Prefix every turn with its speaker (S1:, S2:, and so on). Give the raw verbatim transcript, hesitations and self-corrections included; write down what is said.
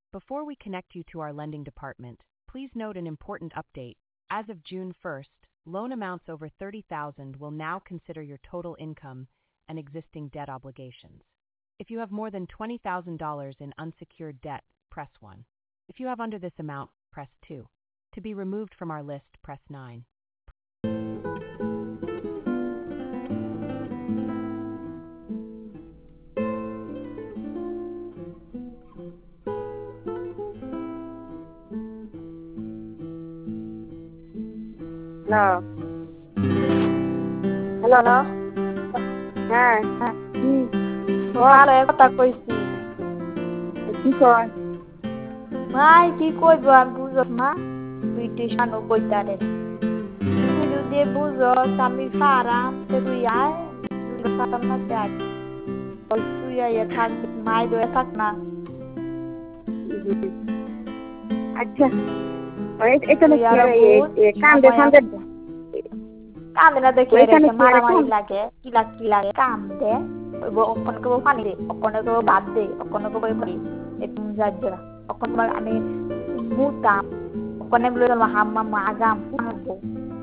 S1: Before we connect you to our lending department, please note an important update. As of June first, loan amounts over thirty thousand dollars will now consider your total income and existing debt obligations. If you have more than twenty thousand dollars in unsecured debt, press one. If you have under this amount, press two. To be removed from our list, press nine.
S2: Hello.
S3: Hello
S2: Hello. হ্যাঁ
S3: হ্যাঁ
S2: কি
S3: সকালে কথা কইছি
S2: কি কয়
S3: মাই কি কইব আমি বুঝস না তুই টিউশন কইতারে তুই যদি বুঝস আমি ফারাম তে তুই আয় তুই ফারাম না তে আয় ওই তুই আয় থাক মাই দয়ে থাক না
S2: আচ্ছা ওই এখানে
S3: তুই আরো
S2: কি
S3: বুঝ,
S2: এ কান্দে
S3: সময়
S2: ফান্দে
S3: আছে। কান্দে না দেখে
S2: ওইখানে
S3: রেখে
S2: কি আর
S3: মারামারি
S2: কান-
S3: লাগে কিলা কি লাগে কান্দে ওই ব- অক্ষণ কেবো পানি দে অক্ষণ কেবো ভাত দে অক্ষণ কেবো করি একটু যাইজ না অক্ষণ আমি মুতাম অক্ষণ বলে হাম্মা মা আগাম ফুনবো